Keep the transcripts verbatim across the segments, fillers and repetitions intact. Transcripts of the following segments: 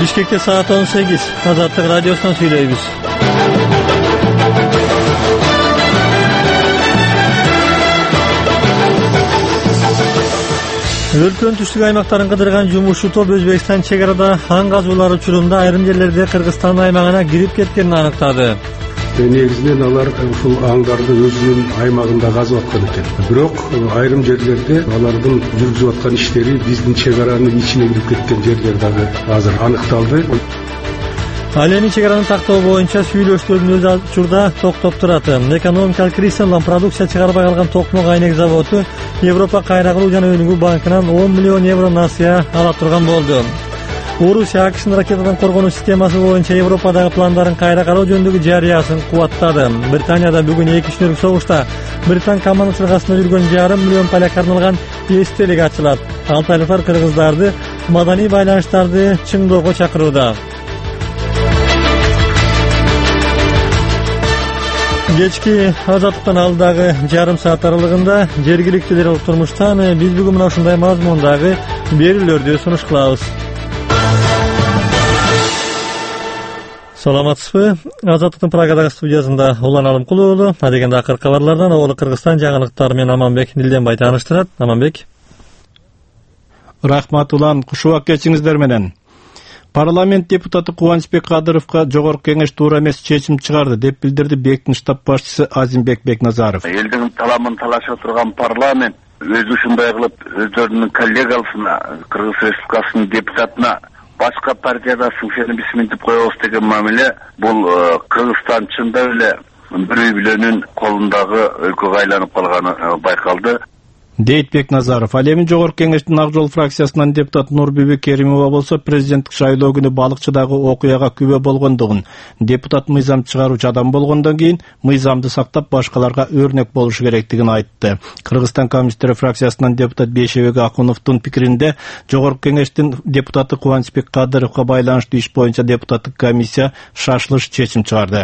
Бишкекте саат он сегиз. Азаттык радиосунан сүйлөйбүз. Өлкөнүн түштүк аймактарын кыдырган жумушчу топ Өзбекстан чек арада аң казуулар учурунда айрым жерлерде Кыргызстан аймагына кирип кеткенин аныктады. Негизинен алар ушул аңдарды өзүнүн аймагында казып аткан экен. Бирок айрым жерлерде алардын жүргүзүп аткан иштери биздин чек аранын ичине кирип кеткен жерлер дагы азыр аныкталды. Ал эми чек араны тактоо боюнча сүйлөшүүлөрдүн өзү учурда токтоп турат. Экономикалык кризистен улам продукция чыгарбай калган токмок айнек заводу Европа кайрагылуу жана өнүгүү банкынан он миллион евро насыя ала турган болду. Орусия АКШнын ракетадан коргонуу системасы боюнча Европадагы пландарын кайра кароо жөнүндөгү жарыясын кубаттады. Британияда бүгүн эки күнлүк согушта Британ командасы сыргасында жүргөн жарым миллион полякка арналган эстелик ачылат. Алтайлыктар кыргыздарды маданий байланыштарды чыңдоого чакырууда. Кечки азаттыктан алдагы жарым саат аралыгында жергиликтүүлөр турмуштан биз бүгүн мына ушундай мазмундагы берүүлөрдү сунуш кылабыз. Саламатсызбы? Азаттыктын Прагадагы студиясында Улан Алымкулуу уулу, адегенде акыркы кабарлардан Оболу Кыргызстан жаңылыктары менен Аманбек Нилденбай тааныштырат. Аманбек. Рахмат Улан, кушубак кечиңиздер менен. Парламент депутаты Кубанычбек Кадыровго жогорку кеңеш туура эмес чечим чыгарды деп билдирди БЕКтин штаб башчысы Азимбек Бекназаров. Элдин таламын талашып турган парламент өзү ушундай кылып өздөрүнүн коллегаларына, Кыргыз Республикасынын депутатына башка партияда сыңсени бисминтип коебуз деген мамиле бул Кыргызстан чында эле бир үй бүлөнүн колундагы өлкөгө айланып калганы байкалды. Дейт Бекназаров. Ал эми жогорку кеңештин Ак Жол фракциясынан депутат Нурбүбү Керимова болсо президенттик шайлоо күнү балыкчыдагы окуяга күбө болгондугун, депутат мыйзам чыгаруучу адам болгондон кийин мыйзамды сактап башкаларга өрнөк болушу керектигин айтты. Кыргызстан коммунисттери фракциясынан депутат Бейшебек Акуновдун пикиринде жогорку кеңештин депутаты Кубанычбек Кадыровго байланыштуу иш боюнча депутаттык комиссия шашылыш чечим чыгарды.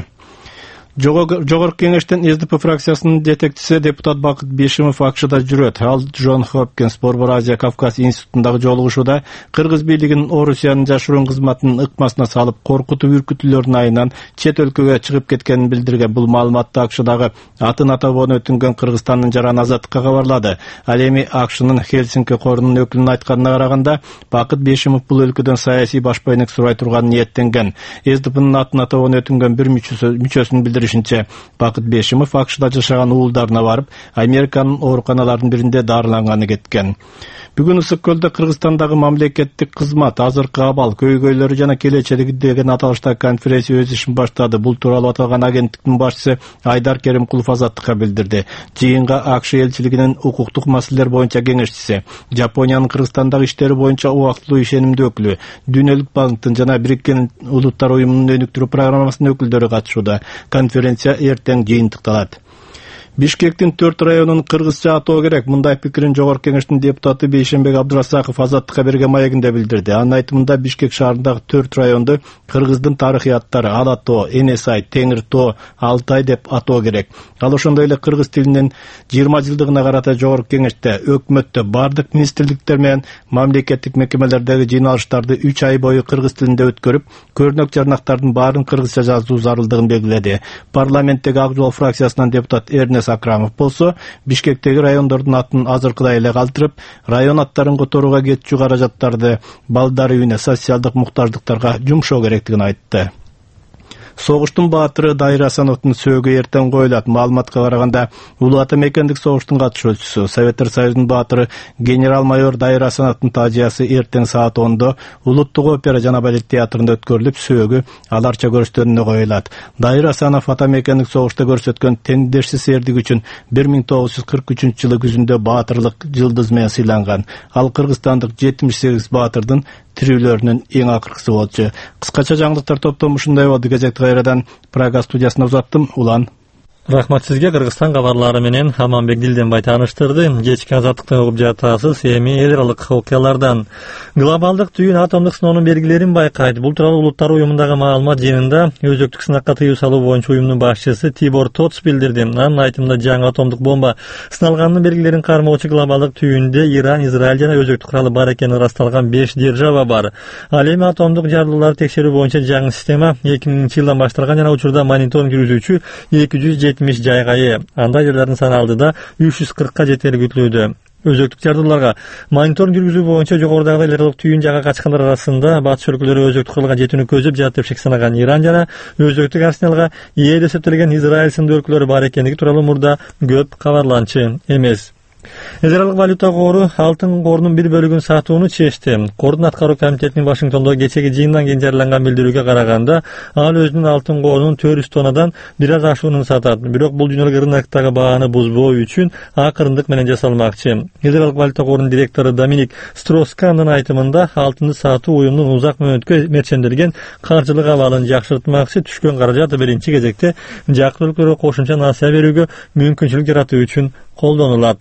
Жогорку кеңештин СДП фракциясынын жетекчиси депутат Бакыт Бешимов Акшыда жүрөт. Ал Джон Хопкинс Борбор Азия Кавказ институтундагы жолугушууда Кыргыз бийлигинин Орусиянын жашыруун кызматынын ыкмасына салып коркутуп үркүтүүлөрдүн айынан чет өлкөгө чыгып кеткенин билдирген. Бул маалыматты Акшыдагы атын атабоону өтүнгөн Кыргызстандын жаран Азаттыкка кабарлады. Ал эми Акшынын Хельсинки корунун өкүлүнүн айтканына караганда Бакыт Бешимов бул өлкөдөн саясий башпайнек сурай турганын ниеттенген. СДПнын атын атабоону өтүнгөн бир мүчөсүн билдиришинче Бакыт Бешимов Акшыда жашаган уулдарына барып, Американын ооруканаларынын биринде дарыланганы кеткен. Бүгүн Ысык көлдө Кыргызстандагы мамлекеттик кызмат, азыркы абал, көйгөйлөрү жана келечеги деген аталыштагы конференция өз ишин баштады. Бул тууралуу аталган агенттиктин башчысы Айдар Керимкулов Азаттыкка билдирди. Жыйынга АКШ элчилигинин укуктук маселелер боюнча кеңешчиси, Жапониянын Кыргызстандагы иштери боюнча убактылуу ишенимдүү өкүлү, Дүйнөлүк банктын жана Бириккен Улуттар уюмунун өнүктүрүү программасынын өкүлдөрү катышууда. Конференция эртең жыйынтыкталат. Бишкектин төрт районун кыргызча атоо керек. Мындай пикирин жогорку кеңештин депутаты Бейшембек Абдырасаков Азаттыкка берген маегинде билдирди. Анын айтымында Бишкек шаарындагы төрт районду кыргыздын тарыхый аттары Ала тоо, Энесай, Теңир тоо, Алтай деп атоо керек. Ал ошондой эле кыргыз тилинин жыйырма жылдыгына карата жогорку кеңеште, өкмөттө бардык министрликтер менен мамлекеттик мекемелердеги жыйналыштарды үч ай бою кыргыз тилинде өткөрүп, көрнөк жарнактардын баарын кыргызча жазуу зарылдыгын белгиледи. Парламенттеги Ак Жол фракциясынан депутат Эрнес Акрамов болсо, Бишкектеги райондордун атын азыркыдай эле калтырып, район аттарын которууга кетчү каражаттарды балдар үйүнө, социалдык муктаждыктарга жумшоо керектигин айтты. Согуштун баатыры Дайыр Асановдун сөөгү эртең коюлат. Маалыматка караганда, Улуу Ата мекендик согуштун катышуучусу, Советтер Союзунун баатыры генерал-майор Дайыр Асановдун таажиясы эртең саат ондо Улуттук опера жана балет театрында өткөрүлүп, сөөгү аларча көрсөтүүнү коюлат. Дайыр Асанов Ата мекендик согушта көрсөткөн теңдешсиз эрдик үчүн бир миң тогуз жүз кырк үчүнчү жылы күзүндө баатырлык жылдыз менен сыйланган. Ал кыргызстандык жетимиш сегиз баатырдын тирүүлөрүнүн эң акыркысы болчу. Кыскача жаңылыктар топтому ушундай болду. Кезекти кайрадан Прага студиясына узаттым. Улан. Рахмат сизге. Кыргызстан кабарлары менен Хаманбек Дилденбай тааныштырды. Кечки азаттыктан угуп жатасыз. Эми эл аралык окуялардан. Глобалдык түйүн атомдук сыноонун белгилерин байкайт. Бул тууралуу Улуттар уюмундагы маалымат жыйынында өзөктүк сынакка тыюу салуу боюнча уюмдун башчысы Тибор Тоц билдирди. Анын айтымында жаңы атомдук бомба сыналганынын белгилерин кармоочу глобалдык түйүндө Иран, Израиль жана өзөктүк куралы бар экени ырасталган беш держава бар. Ал эми атомдук жардууларды текшерүү боюнча жаңы система эки миңинчи жылдан башталган жана учурда мониторинг жүргүзүүчү эки жүз жетимиш жайга ээ. Анда жерлердин саны алдыда үч жүз кыркка жетери күтүлүүдө. Өзөктүк жардууларга мониторинг жүргүзүү боюнча жогорудагы эл аралык түйүн жага качкандар арасында батыш өлкөлөрү өзөктүк куралга жетүүнү көзөп жатат деп шек санаган Иран жана өзөктүк арсеналга ээ деп эсептелген Израиль сындуу өлкөлөр бар экендиги тууралуу мурда көп кабарланчу эмес. Эл аралык валюта кору алтын корунун бир бөлүгүн сатууну чечти. Кордун аткаруу комитетинин Вашингтондо кечеги жыйындан кийин жарыяланган билдирүүгө караганда, ал өзүнүн алтын корунун төрт жүз тоннадан бир аз ашуунун сатат. Бирок бул дүйнөлүк рыноктогу бааны бузбоо үчүн акырындык менен жасалмакчы. Эл аралык валюта корунун директору Доминик Строскандын айтымында, алтынды сатуу уюмдун узак мөөнөткө мерченделген каржылык абалын жакшыртмакчы, түшкөн каражат биринчи кезекте жакын өлкөлөргө кошумча насыя берүүгө мүмкүнчүлүк жаратуу үчүн колдонулат.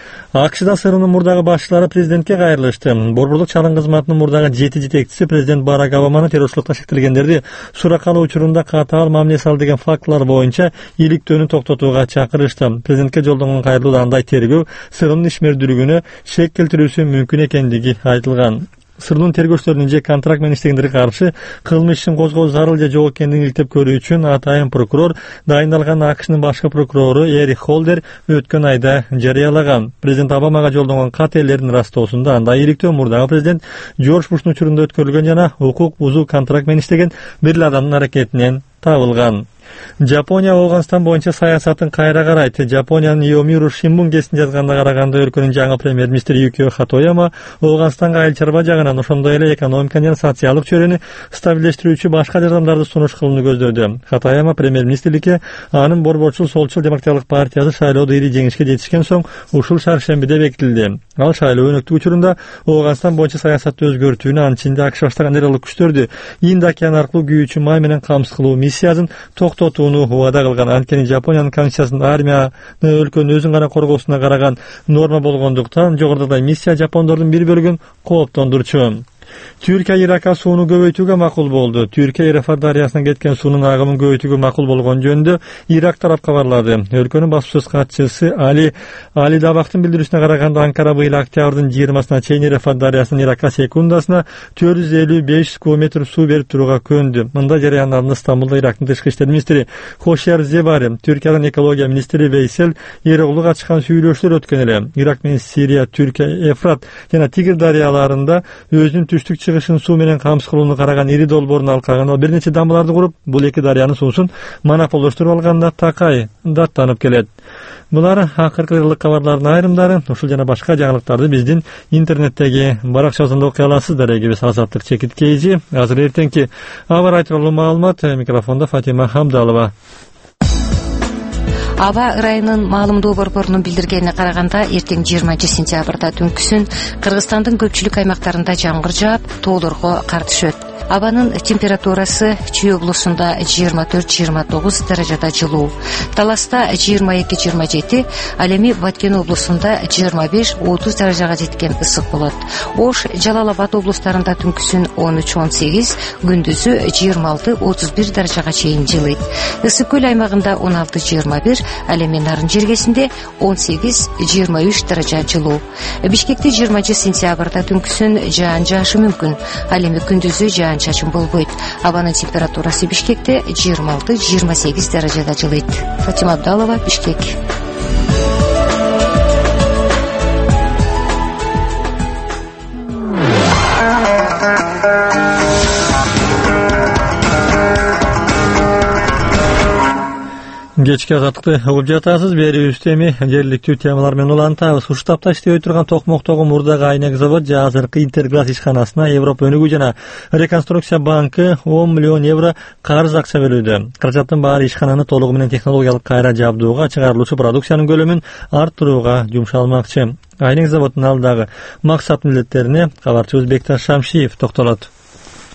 АКШда СРУнун мурдагы башчылары президентке кайрылышты. Борборлук чалым кызматынын мурдагы жети жетекчиси президент Барак Обаманы террорчулукта шектелгендерди суракка учурунда катаал мамиле сал деген фактылар боюнча иликтөөнү токтотууга чакырышты. Президентке жолдонгон кайрылууда андай тергөө СРУнун ишмердүүлүгүнө шек келтирүүсү мүмкүн экендиги айтылган. СРУнун тергөөчүлөрүнүн же контракт менен иштегендерге каршы кылмыш ишин козгоо зарыл же жок экендигин иликтеп көрүү үчүн атайын прокурор дайындалган АКШнын башкы прокурору Эрик Холдер өткөн айда жарыялаган. Президент Обамага жолдонгон кат элдердин растоосунда андай иликтөө мурдагы президент Жорж Буштун учурунда өткөрүлгөн жана укук бузуу контракт менен иштеген бир эле адамдын аракетинен табылган. Жапония Афганистан боюнча саясатын кайра карайт. Жапониянын Йомиру Шинбун гезитине жазганына караганда, өлкөнүн жаңы премьер-министри Юкио Хатояма Афганистанга айыл чарба жагынан, ошондой эле экономиканы жана социалдык чөйрөнү стабилдештирүүчү башка жардамдарды сунуш кылууну көздөдү. Хатояма премьер-министрликке анын борборчул солчул демократиялык партиясы шайлоодо ири жеңишке жетишкен соң ушул шаршембиде бекитилди. Ал шайлоо өнөктүк учурунда Афганистан боюнча саясатты өзгөртүүнү, анын ичинде АКШ баштаган эл аралык күчтөрдү Инд океаны аркылуу күйүүчү май менен камсыз кылуу миссиясын токтотууну убада кылган. Анткени Жапониянын конституциясында армияны өлкөнүн өзүн гана коргоосуна караган норма болгондуктан жогорудагы миссия жапондордун бир бөлүгүн кооптондурчу. Түркия Иракка сууну көбөйтүүгө макул болду. Түркия Ефрат дарыясынан кеткен суунун агымын көбөйтүүгө макул болгон жөнүндө Ирак тарап кабарлады. Өлкөнүн баспасөз катчысы Али Али Дабактын билдирүүсүнө караганда, Анкара быйыл октябрдын жыйырмасына чейин Ефрат дарыясынан Иракка секундасына төрт жүз элүү беш кубометр суу берип турууга көндү. Мында жарыяндагы Стамбулда Ирактын тышкы иштер министри Хошияр Зебари, Түркиянын экология министри Вейсел Эрогулуга чыккан сүйлөшүүлөр өткөн эле. Ирак менен Сирия, Түркия, Ефрат жана Тигр дарыяларында өзүнүн түштүк чыгышын суу менен камсыз кылууну караган ири долбоорун алкаган. Ал бир нече дамбаларды куруп, бул эки дарыянын суусун монополдоштуруп алганда такай даттанып келет. Булар акыркы ылык кабарлардын айрымдары. Ушул жана башка жаңылыктарды биздин интернеттеги баракчасында окуй аласыздар. Эгебиз Азаттык чекиткейжи. Азыр эртеңки аба ырайы тууралуу маалымат. Микрофондо Фатима Хамдалова. Аба ырайынын маалымдоо борборунун билдиргенине караганда, эртең жыйырманчы сентябрда түнкүсүн Кыргызстандын көпчүлүк аймактарында жамгыр жаап, тоолорго кар түшөт. Абанын температурасы Чүй облусунда жыйырма төрт жыйырма тогуз даражада жылуу, Таласта жыйырма эки жыйырма жети, ал эми Баткен облусунда жыйырма беш отуз даражага жеткен ысык болот. Ош, Жалал Абад облустарында түнкүсүн он үч он сегиз, күндүзү жыйырма алты отуз бир даражага чейин жылыйт. Ысык көл аймагында он алты жыйырма бир, ал эми Нарын жергесинде он сегиз жыйырма үч даража жылуу. Бишкекте жыйырманчы сентябрда түнкүсүн жаан жаашы мүмкүн, ал эми күндүзү жаан чачын болбойт. Абанын температурасы Бишкекте жыйырма алты жыйырма сегиз даражада жылыйт. Фатима Абдалова, Бишкек. Кечки азаттыкты угуп жатасыз. Берүүбүздө эми жергиликтүү темалар менен улантабыз. Ушул тапта иштеп турган Токмоктогу мурдагы айнек завод жана азыркы Интерглаз ишканасына Европа өнүгүү жана реконструкция банкы он миллион евро карыз акча бөлүүдө. Каражаттын баары ишкананы толугу менен технологиялык кайра жабдууга, чыгарылуучу продукциянын көлөмүн арттырууга жумшалмакчы. Айнек заводунун алдагы максат милдеттерине кабарчыбыз Бекташ Шамшиев токтолот.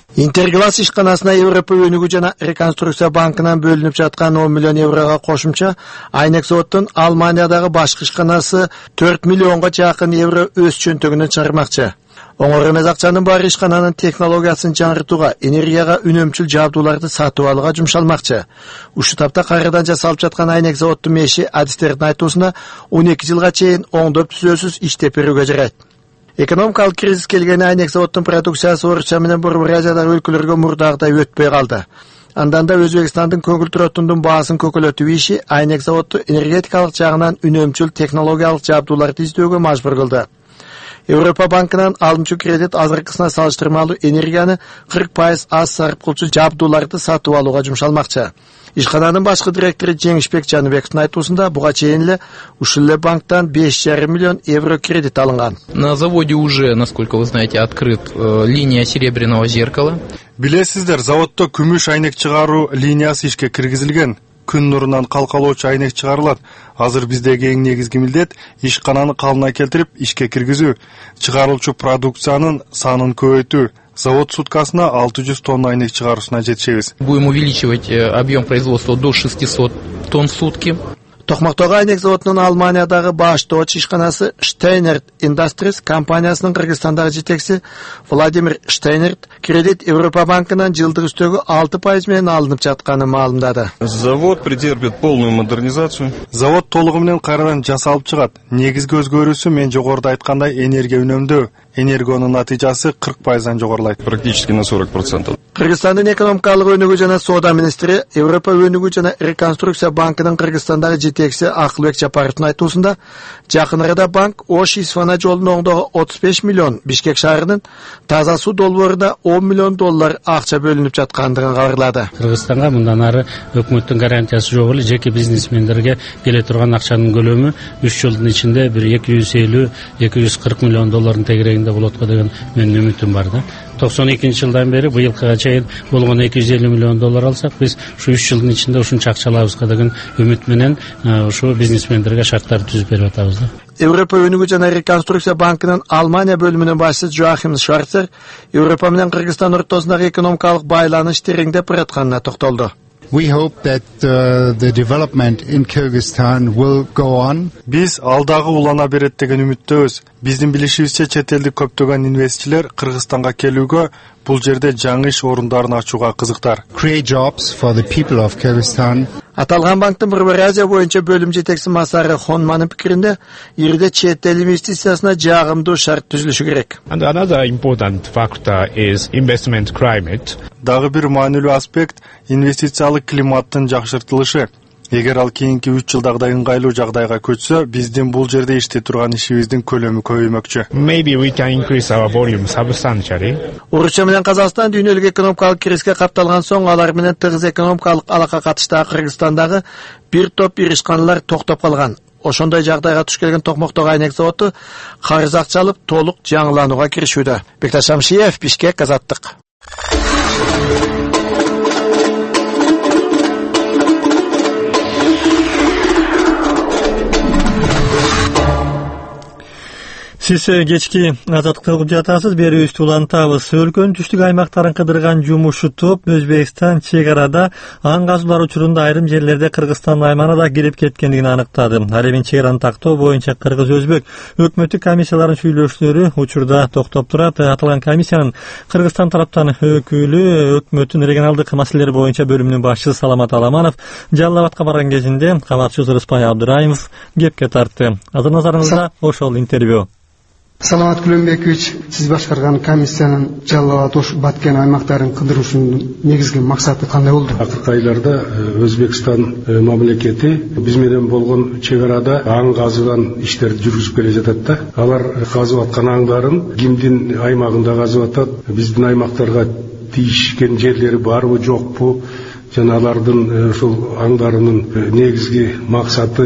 Интерглас ишканасына Европа өнүгүү жана реконструкция банкынан бөлүнүп жаткан он миллион еврого кошумча Айнек заводдун Алманиядагы башкы ишканасы төрт миллионго жакын евро өз чөнтөгүнөн чыгармакчы. Оңор эмес акчанын баары ишкананын технологиясын жаңыртууга, энергияга үнөмчүл жабдууларды сатып алууга жумшалмакчы. Ушул тапта кайрадан жасалып жаткан Айнек заводдун меши адистердин айтуусунда он эки жылга чейин оңдоп түзөөсүз иштеп берүүгө жарайт. Экономикалык кризис келгени Айнек заводдун продукциясы Орусия менен Борбор Азиядагы өлкөлөргө мурдагыдай өтпөй калды. Андан да Өзбекстандын көгүлтүр отундун баасын көкөлөтүү иши Айнек заводду энергетикалык жагынан үнөмчүл технологиялык жабдууларды издөөгө мажбур кылды. Европа банкынан алымчу кредит азыркысына салыштырмалуу энергияны кырк пайыз аз сарп кылчу жабдууларды сатып алууга жумшалмакчы. Ишкананын башкы директору Жеңишбек Жаныбековдун айтуусунда буга чейин эле ушул эле банктан беш жарым миллион евро кредит алынган. На заводе уже, насколько вы знаете, открыт э, линия серебряного зеркала. Билесиздер, заводдо күмүш айнек чыгаруу линиясы ишке киргизилген. Күн нурунан калкалоочу айнек чыгарылат. Азыр биздеги эң негизги милдет ишкананы калына келтирип ишке киргизүү, чыгарылчу продукциянын санын көбөйтүү. Завод суткасына алты жүз тонна айнек чыгаруусуна жетишебиз. Будем увеличивать объем производства до шестисот тонн в сутки. Токмактогу Айнек заводунун Алманиядагы баштоочу ишканасы Штейнерт Industries компаниясынын Кыргызстандагы жетекчиси Владимир Штейнерт кредит Европа банкынан жылдык үстөгү алты пайыз менен алынып жатканын маалымдады. Завод претерпит полную модернизацию. Завод толугу менен кайрадан жасалып чыгат. Негизги өзгөрүүсү мен жогоруда айткандай энергия үнөмдөө. Энергиянын натыйжасы кырк пайыздан жогорулайт. Практически на сорок процентов. Кыргызстандын экономикалык өнүгүү жана соода министри Европа өнүгүү жана реконструкция банкынын Кыргызстандагы жетекчиси Акылбек Жапаровдун айтуусунда жакын арада банк Ош-Исфана жолунун оңдогу отуз беш миллион, Бишкек шаарынын таза суу долбоорунда он миллион доллар акча бөлүнүп жаткандыгын кабарлады. Кыргызстанга мындан ары өкмөттүн гарантиясы жок эле жеке бизнесмендерге келе турган акчанын көлөмү үч жылдын ичинде бир эки жүз элүү эки жүз кырк миллион доллардын тегерегинде болот го деген менин үмүтүм бар да. токсон экинчи жылдан бери быйылкыга чейин болгон эки жүз элүү миллион доллар алсак, биз ушу үч жылдын ичинде ушунча акча алабызга деген үмүт менен ушу бизнесмендерге шарттарды түзүп берип атабыз да. Европа өнүгүү жана реконструкция банкынын Алмания бөлүмүнүн башчысы Жоахим Шварцер Европа менен Кыргызстан ортосундагы экономикалык байланыш тереңдеп баратканына токтолду. We hope that uh, the development in Kyrgyzstan will go on. Биз алдагы улана берет деген үмүттөбүз. Биздин билишибизче чет элдик көптөгөн инвестициялар Кыргызстанга келүүгө, бул жерде жаңы иш орундарын ачууга кызыктар. Create jobs for the people of Kyrgyzstan. Аталган банктын Борбор Азия боюнча бөлүм жетекчиси Масары Хонманын пикиринде, ирде чет эл инвестициясына жагымдуу шарт түзүлүшү керек. And another important factor is investment climate. Дагы бир маанилүү аспект инвестициялык климаттын жакшыртылышы. Эгер ал кийинки үч жылдагыдай ыңгайлуу жагдайга көчсө, биздин бул жерде иштей турган ишибиздин көлөмү көбөймөкчү. Maybe we can increase our volume substantially. Орусия менен Казакстан дүйнөлүк экономикалык кризиске капталган соң алар менен тыгыз экономикалык алака катыштагы Кыргызстандагы бир топ ир ишканалар токтоп калган. Ошондой жагдайга туш келген Токмактогу Айнек заводу карыз акча алып толук жаңыланууга киришүүдө. Бекташ Шамшиев, Бишкек, Азаттык. Сиз кечки азаттыкты угуп жатасыз, берүүбүздү улантабыз. Өлкөнүн түштүк аймактарын кыдырган жумушчу топ Өзбекстан чек арада аң казуулар учурунда айрым жерлерде Кыргызстан аймагына да кирип кеткендигин аныктады. Ал эми чек араны тактоо боюнча кыргыз-өзбек өкмөттүк комиссияларынын сүйлөшүүлөрү учурда токтоп турат. Аталган комиссиянын Кыргызстан тараптан өкүлү өкмөттүн регионалдык маселелер боюнча бөлүмүнүн башчысы Саламат Аламанов Жалал Абадка барган кезинде кабарчыбыз Рыспай Абдыраимов кепке тартты. Азыр назарыңызда ошол интервью. Саламат Күлөнбекович, сиз башкарган комиссиянын Жалал Абад Баткен аймактарын кыдыруусунун негизги максаты кандай болду? Акыркы айларда Өзбекстан мамлекети биз менен болгон чек арада аң казыган иштерди жүргүзүп келе жатат да. Алар казып аткан аңдарын кимдин аймагында казып атат, биздин аймактарга тийишкен жерлери барбы, жокпу, жана алардын ушул аңдарынын негизги максаты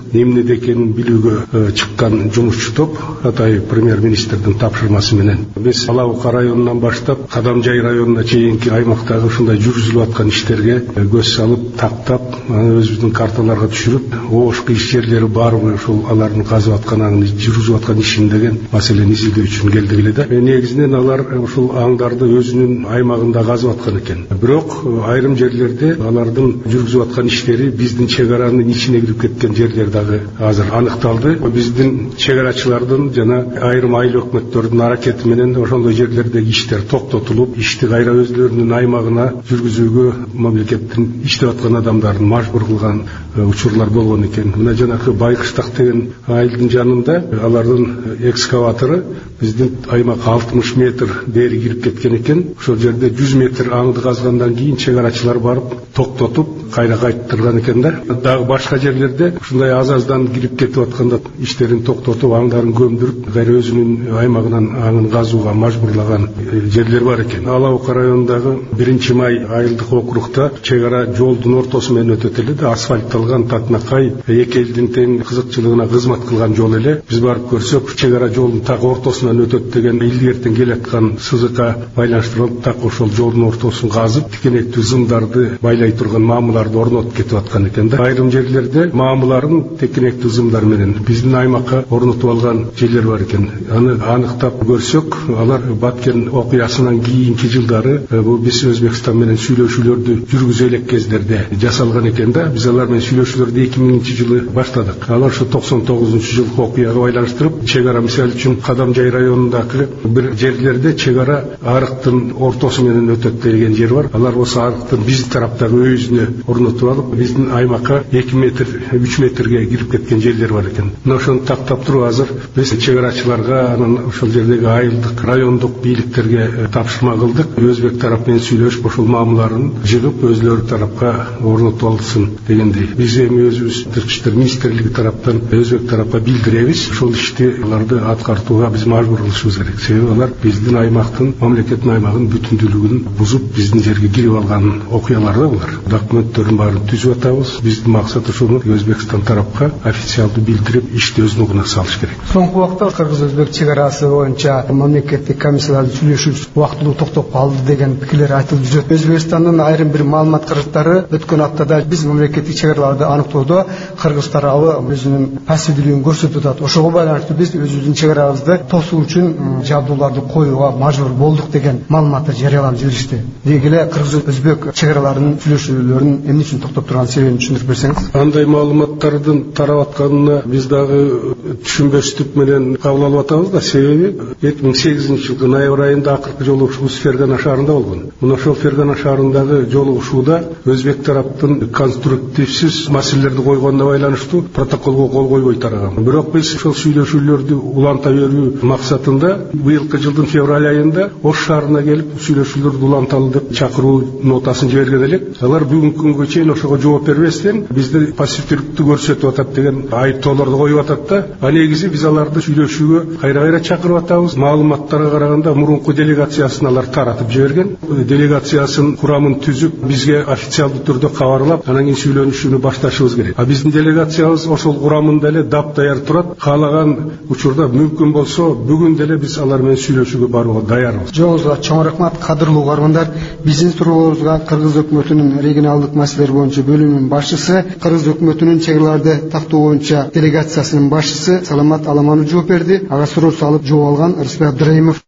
эмнеде экенин билүүгө чыккан жумушчу топ атай премьер-министрдин тапшырмасы менен биз Алабука районунан баштап Кадамжай районуна чейинки аймактагы ушундай жүргүзүлүп аткан иштерге көз салып, тактап, өзүбүздүн карталарга түшүрүп, оошку иш жерлери барбы, ушул алардын казып аткан, жүргүзүп аткан ишин деген маселени изилдөө үчүн келдик эле да. Негизинен алар ушул аңдарды өзүнүн аймагында казып аткан экен. Бирок айрым жерлерде алардын жүргүзүп аткан иштери биздин чек аранын ичине кирип кеткен жерлер дагы азыр аныкталды. Биздин чек арачылардын жана айрым айыл өкмөттөрдүн аракети менен ошондой жерлердеги иштер токтотулуп, ишти кайра өзлөрүнүн аймагына жүргүзүүгө мамлекеттин иштеп аткан адамдарын мажбур кылган учурлар болгон экен. Мына жанакы Байкыштак деген айылдын жанында алардын экскаватору биздин аймакка алтымыш метр бери кирип кеткен экен. Ошол жерде жүз метр аңды казгандан кийин чек арачылар барып токтотуп кайра кайттырган экен да. Дагы башка жерлерде ушундай аз-аздан кирип кетип атканда иштерин токтотуп, аңдарын көмдүрүп, кайра өзүнүн аймагынан аңын казууга мажбурлаган жерлер бар экен. Алабука районундагы биринчи май айылдык округда чек ара жолдун ортосу менен өтөт эле да, асфальтталган татынакай, эки элдин тең кызыкчылыгына кызмат кылган жол эле. Биз барып көрсөк, чек ара жолдун так ортосунан өтөт деген илгертен келаткан сызыкка байланыштырылып, так ошол жолдун ортосун казып, тикенектүү зымдарды байлай турган маамыларды орнотуп кетип аткан экен да. Айрым жерлерде маамыларын тикенектүү зымдар менен биздин аймакка орнотуп алган жерлер бар экен. Аны аныктап көрсөк, алар Баткен окуясынан кийинки жылдары бул биз Өзбекстан менен сүйлөшүүлөрдү жүргүзө элек кездерде жасалган экен да. Биз алар менен сүйлөшүүлөрдү эки миңинчи жылы баштадык. Алар ушу токсон тогузунчу жылкы окуяга байланыштырып, чек ара мисалы үчүн Кадамжай районундагы бир жерлерде чек ара арыктын ортосу менен өтөт деген жер бар. Алар болсо арыктын биздин тараптагы өйүзүнө орнотуп алып, биздин аймакка эки метр, үч метрге кирип кеткен жерлер бар экен. Мына ошону тактап туруп азыр биз чек арачыларга, анан ошол жердеги айылдык, райондук бийликтерге тапшырма кылдык. Өзбек тарап менен сүйлөшүп, ошол маамыларын жыгып өзлөрү тарапка орнотуп алсын дегендей. Биз эми өзүбүз тышкы иштер министрлиги тараптан өзбек тарапка билдиребиз. Ошол ишти аларды аткартууга биз мажбур кылышыбыз керек. Себеби алар биздин аймактын, мамлекеттин аймагынын бүтүндүүлүгүн бузуп, биздин жерге кирип алган окуялар да булар. Документтөрдүн баарын түзүп атабыз. Биздин максат ошону Өзбекстан тарапка официалдуу билдирип, ишти өз нугуна салыш керек. Соңку убакта кыргыз-өзбек чек арасы боюнча мамлекеттик комиссиялардын сүйлөшүүсү убактылуу токтоп калды деген пикирлер айтылып жүрөт. Өзбекстандын айрым бир маалымат кыргыздары өткөн аптада биз мамлекеттик чек араларды аныктоодо кыргыз тарабы өзүнүн пассивдүүлүгүн көрсөтүп атат. Ошого байланыштуу биз өзүбүздүн чек арабызды тосуу үчүн жабдууларды коюуга мажбур болдук деген маалыматты жарыялап жиберишти. Деги эле кыргыз-өзбек чек араларынын сүйлөшүүлөрүн эмне үчүн токтоп турган себебин түшүндүрүп берсеңиз. Андай маалыматтардын тарап атканына биз дагы түшүнбөстүк менен кабыл алып атабыз да. Себеби эки миң сегизинчи жылкы ноябрь айында акыркы жолугушуубуз Фергана шаарында болгон. Мына ошол Фергана шаарындагы жолугушууда өзбек тараптын конструктивсиз маселелерди койгонуна байланыштуу протоколго кол койбой тараган. Бирок биз ошол сүйлөшүүлөрдү уланта берүү максатында быйылкы жылдын февраль айында Ош шаарына келип сүйлөшүүлөрдү уланталы деп чакыруу нотасын жиберген элек. Алар бүгүнкү күнгө чейин ошого жооп бербестен бизди пассивдүүлүктү көрсөтүп атат деген айыптоолорду коюп атат да. А негизи биз аларды сүйлөшүүгө кайра-кайра чакырып атабыз. Маалыматтарга караганда мурунку делегациясын алар таратып жиберген. Делегациясын курамын түзүп, бизге официалдуу түрдө кабарлап, анан кийин сүйлөнүшүүнү башташыбыз керек. А биздин делегациябыз ошол курамында эле дап-даяр турат. Каалаган учурда мүмкүн болсо бүгүн деле биз алар менен сүйлөшүүгө барууга даярбыз. Жоңузга чоң рахмат, кадырлуу угармандар. Биздин суроолорубузга Кыргыз өкмөтүнүн регионалдык маселелер боюнча бөлүмүнүн башчысы, Кыргыз өкмөтүнүн чек араларды тактоо боюнча делегациясынын башчысы Саламат Аламанов жооп берди. Ага суроо салып жооп алган Рыспек Абдыраимов.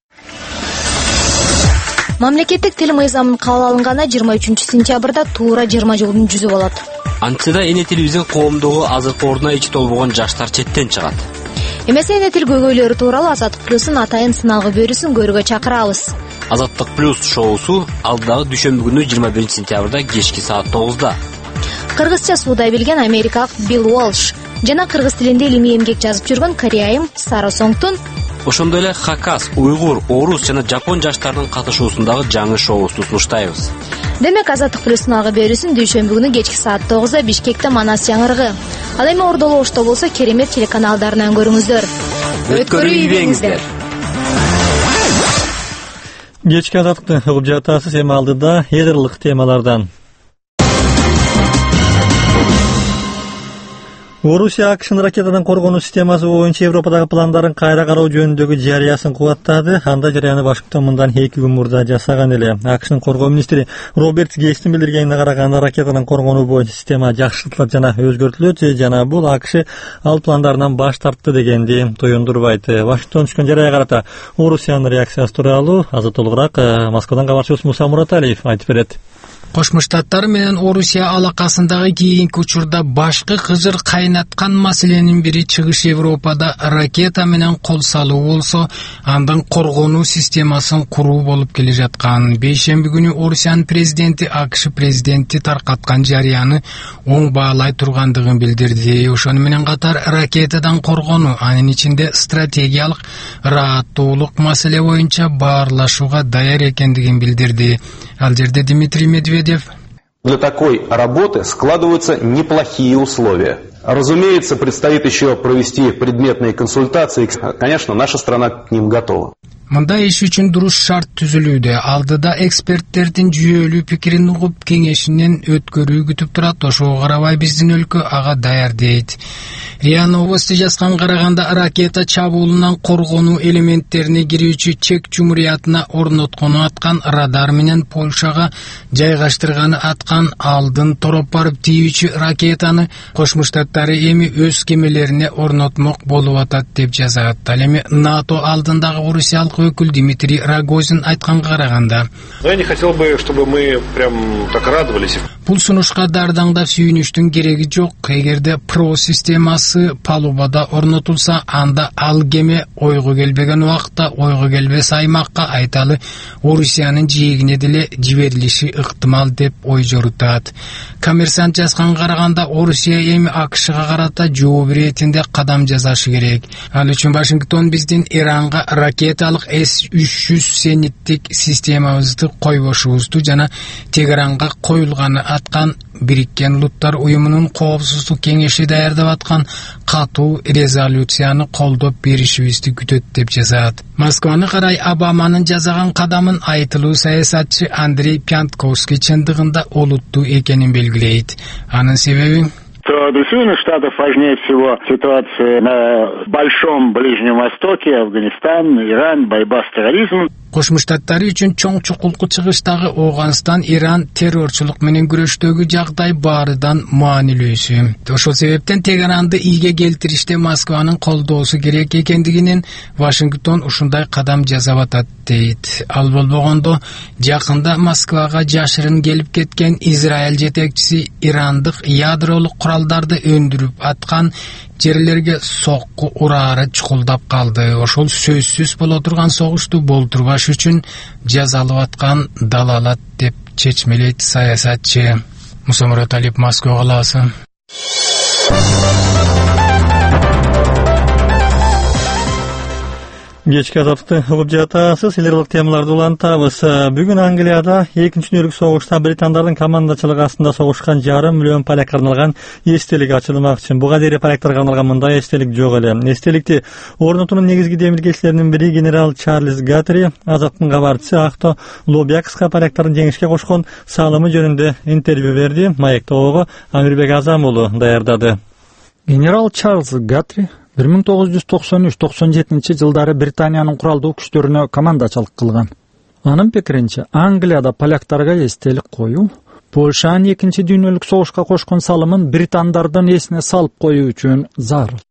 Мамлекеттик тил мыйзамын кабыл алынганы жыйырма үчүнчү сентябрда туура жыйырма жылдын жүзү болот. Антыда эне тилибиздин коомдогу азыркы ордуна ичи толбогон жаштар четтен чыгат. Эмесе эне тил көйгөйлөрү тууралуу Азаттык плюстун атайын сыналгы берүүсүн көрүүгө чакырабыз. Азаттык плюс шоусу алдагы дүйшөмбү күнү жыйырма биринчи сентябрда кечки саат тогузда. Кыргызча суудай билген америкалык Билл Уолш жана кыргыз тилинде илимий эмгек жазып жүргөн кореяйым Сара Сонгтун, ошондой эле хакас, уйгур, орус жана жапон жаштарынын катышуусундагы жаңы шоусу сунуштайбыз. Демек Азаттык плюс сыналгы берүүсүн дүйшөмбү күнү кечки саат тогузда Бишкекте Манас жаңырыгы. Ал эми Ордоло Ошто болсо керемет телеканалдарынан көрүңүздөр. Өткөрүү ийбеңиздер. Кечки Азаттыкты угуп жатасыз, эми алдыда эгирлик темалардан. Орусия АКШнын ракетадан коргонуу системасы боюнча Европадагы пландарын кайра кароо жөнүндөгү жарыясын кубаттады. Анда жарыяны Вашингтон мындан эки күн мурда жасаган эле. АКШнын коргоо министри Роберт Гейстин билдиргенине караганда ракетадан коргонуу боюнча система жакшыртылат жана өзгөртүлөт жана бул АКШ ал пландарынан баш тартты дегенди туюндурбайт. Вашингтон түшкөн жарыяга карата Орусиянын реакциясы тууралуу азыр толугураак Москвадан кабарчыбыз Муса Мураталиев айтып берет. Кошмо Штаттар менен Орусия алакасындагы кийинки учурда башкы кыжыр кайнаткан маселенин бири чыгыш Европада ракета менен кол салуу болсо, андан коргонуу системасын куруу болуп келе жаткан. Бейшемби күнү Орусиянын президенти АКШ президенти таркаткан жарыяны оң баалай тургандыгын билдирди. Ошону менен катар ракетадан коргонуу, анын ичинде стратегиялык рааттуулук маселе боюнча баарлашууга даяр экендигин билдирди. Ал жерде Дмитрий Медведев: Для такой работы складываются неплохие условия. Разумеется, предстоит еще провести предметные консультации. Конечно, наша страна к ним готова. Мында иш үчүн дуруш шарт түзүлүүдө. Алдыда эксперттердин жүйөлүү пикирин угуп, кеңешинен өткөрүү күтүп турат. Ошого карабай биздин өлкө ага даяр дейт. РИА Новости жазган караганда ракета чабуулунан коргонуу элементтерине кирүүчү Чек Жумуриятына орноткону аткан радар менен Польшага жайгаштырганы аткан алдын тороп барып тийүүчү ракетаны Кошмо Штаттары эми өз кемелерине орнотмок болуп атат деп жазат. Ал эми НАТО алдындагы орусиялык өкүл Дмитрий Рогозин айтканга караганда: Я не хотел бы, чтобы мы прям так радовались. Бул сунушка дардаңдап сүйүнүштүн кереги жок. Эгерде ПРО системасы палубада орнотулса, анда ал кеме ойго келбеген убакта ойго келбес аймакка, айталы Орусиянын жээгине деле жиберилиши ыктымал деп ой жорутат. Коммерсант жазган караганда Орусия эми АКШга карата жооп иретинде кадам жасашы керек. Ал үчүн Вашингтон биздин Иранга ракеталык эс үч жүз зениттик системабызды койбошубузду жана Тегеранга коюлганы аткан Бириккен Улуттар уюмунун коопсуздук кеңеши даярдап аткан катуу резолюцияны колдоп беришибизди күтөт деп жазат. Москваны карай Обаманын жасаган кадамын айтылуу саясатчы Андрей Пянтковский чындыгында олуттуу экенин белгилейт. Анын себеби: Для Соединенных Штатов важнее всего ситуация на Большом Ближнем Востоке, Афганистан, Иран, борьба с терроризмом. Кошмо Штаттары үчүн чоң чукулку чыгыштагы Афганистан, Иран террорчулук менен күрөштөгү жагдай баарыдан маанилүүсү. Ошол себептен Тегеранды ийге келтириште Москванын колдоосу керек экендигинен Вашингтон ушундай кадам жасап атат дейт. Ал болбогондо жакында Москвага жашырын келип кеткен Израиль жетекчиси ирандык ядролук куралдарды өндүрүп аткан жерлерге сокку ураары чукулдап калды. Ошол сөзсүз боло турган согушту болтурбаш үчүн жазалып аткан далалат деп чечмелейт саясатчы. Муса Мураталиев, Москва калаасы. Кечки азаттыкты угуп жатасыз. Элердик темаларды улантабыз. Бүгүн Англияда экинчи дүнөлүк согушта британдардын командачылыгы астында согушкан жарым миллион полякка арналган эстелик ачылмакчы. Буга дейин поляктарга арналган мындай эстелик жок эле. Эстеликти орнотуунун негизги демилгечилеринин бири генерал Чарльз Гатри азаттыктын кабарчысы Акто Лобякска поляктардын жеңишке кошкон салымы жөнүндө интервью берди. Маектоого Амирбек Азам уулу даярдады. Генерал Чарльз Гатри бир миң тогуз жүз токсон үч токсон жетинчи жылдары Британиянын куралдуу күчтөрүнө командачылык кылган. Анын пикиринче, Англияда поляктарга эстелик коюу Польшанын экинчи дүйнөлүк согушка кошкон салымын британдардын эсине салып коюу үчүн зарыл.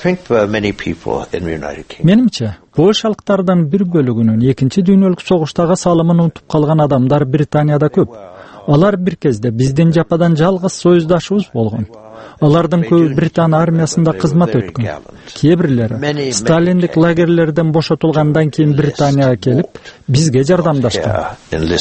Менимче, польшалыктардын бир бөлүгүнүн экинчи дүйнөлүк согуштагы салымын унутуп калган адамдар Британияда көп. Алар бир кезде биздин жападан жалгыз союздашыбыз болгон. Алардын көбү Британ армиясында кызмат өткөн. Кээ бирлери Сталиндик лагерлерден бошотулгандан кийин Британияга келип, бизге жардамдашкан.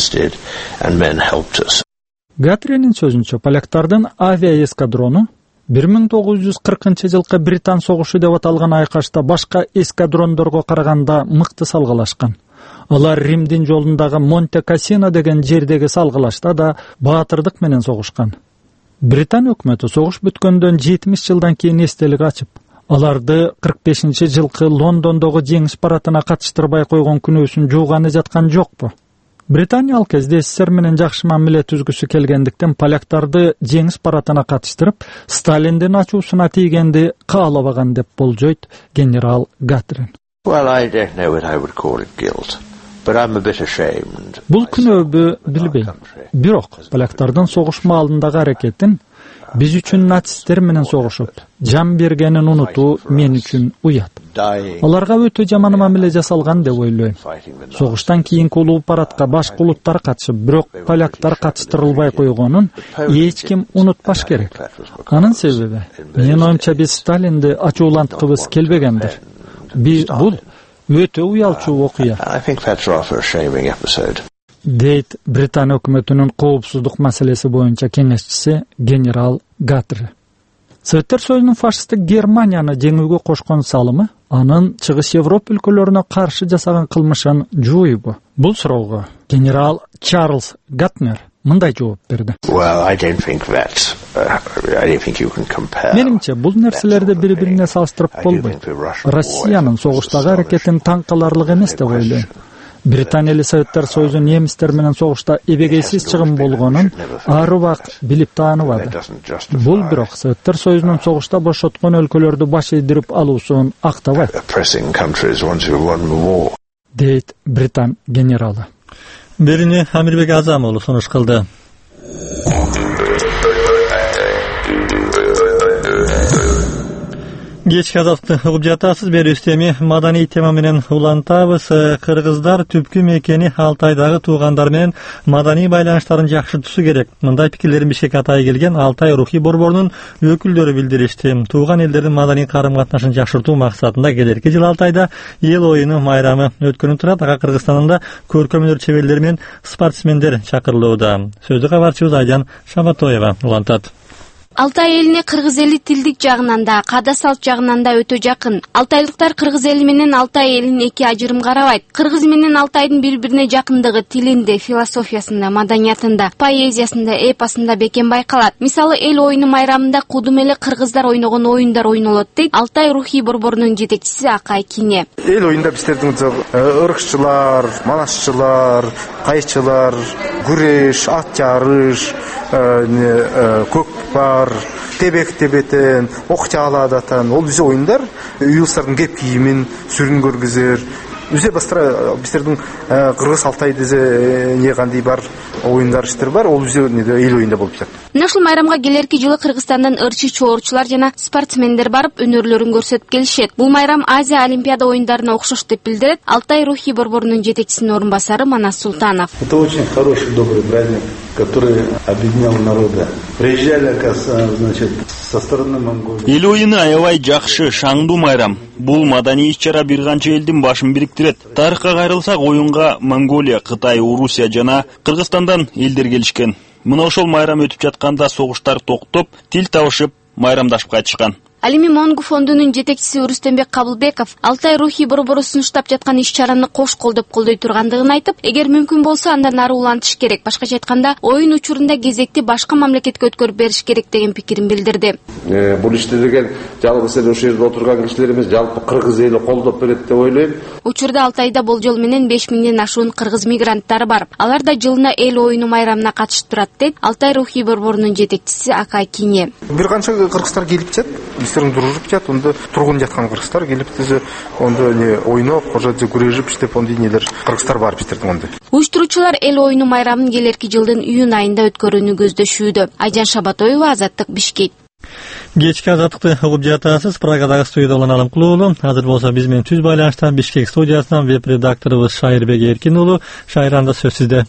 Гатринин сөзүнчө, поляктардын авиа эскадрону бир миң тогуз жүз кыркынчы жылкы Британ согушу деп аталган айкашта башка эскадрондорго караганда мыкты салгылашкан. Алар Римдин жолундагы Монте Кассино деген жердеги салгылашта да баатырдык менен согушкан. Британ өкмөтү согуш бүткөндөн жетимиш жылдан кийин эстелик ачып, аларды кырк бешинчи жылкы Лондондогу жеңиш парадына катыштырбай койгон күнөөсүн жууганы жаткан жокпу? Британия ал кезде СССР менен жакшы мамиле түзгүсү келгендиктен поляктарды жеңиш паратына катыштырып, Сталиндин ачуусуна тийгенди каалабаган деп болжойт генерал Гатрин. Well, I don't know what I would call it guilt, but I'm a bit ashamed. Бул күнөөбү билбейм. Бирок поляктардын согуш маалындагы аракетин биз үчүн нацисттер менен согушуп, жан бергенин унутуу мен үчүн уят. Аларга өтө жаман мамиле жасалган деп ойлойм. Согуштан кийинки улуу парадка башка улуттар катышып, бирок поляктар катыштырылбай койгонун эч ким унутпаш керек. Анын себеби, менин оюмча биз Сталинди ачууланткыбыз келбегендир. Би бул өтө уялчуу окуя. Дейт Британия өкмөтүнүн коопсуздук маселеси боюнча кеңешчиси генерал Гатри. Советтер Союзунун фашисттик Германияны жеңүүгө кошкон салымы анын Чыгыш Европа өлкөлөрүнө каршы жасаган кылмышын жууйбу? Бул суроого генерал Чарльз Гатнер мындай жооп берди. Well, I don't think that. Uh, I don't think you can compare. Менимче, бул нерселерди бири-бирине салыштырып болбойт. Россиянын согуштагы аракетин таң каларлык эмес деп ойлойм. Британия эле Советтер Союзу немистер менен согушта эбегейсиз чыгым болгонун ары убак билип тааныбады. Бул бирок Советтер Союзунун согушта бошоткон өлкөлөрдү баш ийдирип алуусун актабайт. Дейт Британ генералы. Берини Амирбек Азам уулу сунуш кылды. Кечки азапты угуп жатасыз. Бери үстеми маданий тема менен улантабыз. Кыргыздар түпкү мекени Алтайдагы туугандар менен маданий байланыштарын жакшыртуусу керек. Мындай пикирлерин Бишкек Атайга келген Алтай рухий борборунун өкүлдөрү билдиришти. Тууган элдердин маданий карым-катнашын жакшыртуу максатында келерки жыл Алтайда эл оюну майрамы өткөрүлүп турат. Ага Кыргызстандын да көркөм өнөр чеберлери менен спортсмендер чакырылууда. Сөздү кабарчыбыз Айжан Шабатоева улантат. Алтай элине кыргыз эли тилдик жагынан да, каада салт жагынан да өтө жакын. Алтайлыктар кыргыз эли менен Алтай элин эки ажырым карабайт. Кыргыз менен Алтайдын бири-бирине жакындыгы тилинде, философиясында, маданиятында, поэзиясында, эпосунда бекем байкалат. Мисалы, эл оюну майрамында кудум эле кыргыздар ойногон оюндар ойнолот дейт Алтай рухий борборунун жетекчиси Акай Кине. Эл оюнда биздердин ыркчылар, манашчылар, кайчылар, күрөш, ат жарыш, көкпар, тебек тебетен, ок чаалаадатан, ол бизе оюндар уюлстардын кеп кийимин сүрүн көргүзөр. Үзе бастыра биздердин Кыргыз Алтай дезе не кандай бар оюндар иштер бар, ол үзе эл оюнда болуп жатат. Мына ушул майрамга келерки жылы Кыргызстандан ырчы чоорчулар жана спортсмендер барып өнөрлөрүн көрсөтүп келишет. Бул майрам Азия Олимпиада оюндарына окшош деп билдирет Алтай рухий борборунун жетекчисинин орун басары Манас Султанов. Это очень хороший, добрый праздник, который объединял народы. Приезжали, значит, со стороны Монголии. Эл оюну аябай жакшы, шаңдуу майрам. Бул маданий иш-чара бир канча элдин башын бириктирет. Тарыхка кайрылсак, оюнга Монголия, Кытай, Орусия жана Кыргызстандан элдер келишкен. Мына ошол майрам өтүп жатканда согуштар токтоп, тил табышып, майрамдашып кайтышкан. Ал эми Монгу фондунун жетекчиси Рустембек Кабылбеков Алтай рухий борбору сунуштап жаткан иш-чараны кош колдоп колдой тургандыгын айтып, эгер мүмкүн болсо андан ары улантыш керек. Башкача айтканда, оюн учурунда кезекти башка мамлекетке өткөрүп бериш керек деген пикирин билдирди. Бул ишти деген жалгыз эле ошол жерде отурган кишилер эмес, жалпы кыргыз эли колдоп берет деп ойлойм. Учурда Алтайда болжол менен беш миңден ашуун кыргыз мигранттары бар. Алар да жылына эл оюну майрамына катышып турат дейт Алтай рухий борборунун жетекчиси Акай Кине. Бир канча кыргыздар келип жатат. Биздердин дружуп жатат, онда тургун жаткан кыргыздар келип түзө, онда не ойноп, кожо күрөжүп иштеп, ондай нелер кыргыздар бар биздердин онда. Уюштуруучулар эл оюну майрамын келерки жылдын июнь айында өткөрүүнү көздөшүүдө. Айжан Шабатоева, Азаттык, Бишкек. Кечки азаттыкты угуп жатасыз. Прагадагы студияда улан Алым Кулуулу. Азыр болсо биз менен түз байланышта Бишкек студиясынан веб-редакторубуз Шайырбек Эркин уулу. Шайранда сөз сизде.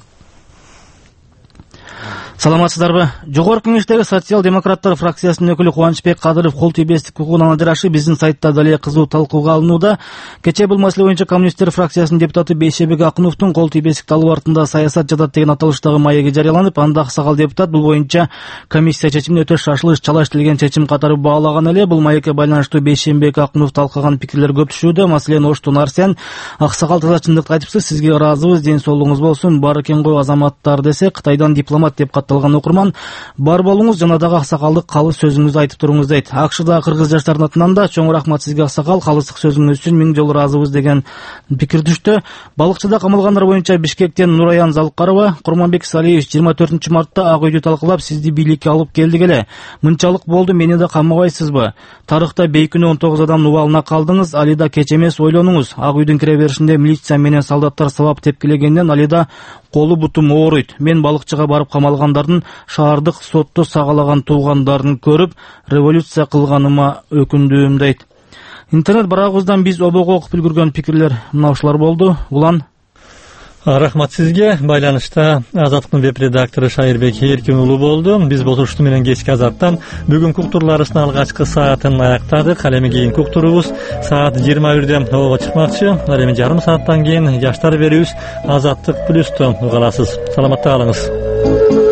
Саламатсыздарбы? Жогорку Кеңештеги социал-демократтар фракциясынын өкүлү Кубанычбек Кадыров кол тийбестик укугунан ажырашы биздин сайтта дале кызуу талкууга алынууда. Кечээ бул маселе боюнча коммунисттер фракциясынын депутаты Бейшебек Акуновдун кол тийбестик талоо артында саясат жатат деген аталыштагы маеги жарыяланып, анда аксакал депутат бул боюнча комиссия чечимин өтө шашылыш чалаш делген чечим катары баалаган эле. Бул маекке байланыштуу Бейшебек Акунов талкыган пикирлер көп түшүүдө. Маселен, Оштун Арсен аксакал таза чындыкты айтыпсыз, сизге ыраазыбыз, ден соолугуңуз болсун, бар экен го азаматтар десе, Кытайдан дипломат деп катталат катталган окурман бар болуңуз жана дагы аксакалдык калыс сөзүңүздү айтып туруңуз дейт. АКШдагы кыргыз жаштарынын атынан да чоң рахмат сизге аксакал, калыстык сөзүңүз үчүн миң жолу ыраазыбыз деген пикир түштү. Балыкчыда камалгандар боюнча Бишкектен Нураян Залыккарова, Курманбек Салиевич жыйырма төртүнчү мартта Ак үйдү талкуулап, сизди бийликке алып келдик эле. Мынчалык болду, мени да камабайсызбы? Тарыхта бейкүнү он тогуз адам убалына калдыңыз, алида кеч эмес ойлонуңуз. Ак үйдүн кире беришинде милиция менен солдаттар сабап тепкилегенден алида колу бутум ооруйт. Мен балыкчыга барып камалгандардын шаардык сотто сагалаган туугандарын көрүп, революция кылганыма өкүндүм дейт. Интернет барагыбыздан биз обого окуп үлгүргөн пикирлер мына ушулар болду. Улан Рахмат сизге. Байланышта Азаттыктын веб-редактору Шайырбек Эркин уулу болду. Биз Ботушту менен кечки Азаттан бүгүнкү уктурларыбыздын алгачкы саатын аяктадык. Ал эми кийинки уктурубуз саат жыйырма бирде обого чыкмакчы. Ал эми жарым сааттан кийин жаштар берүүбүз Азаттык плюсту угаласыз. Саламатта калыңыз.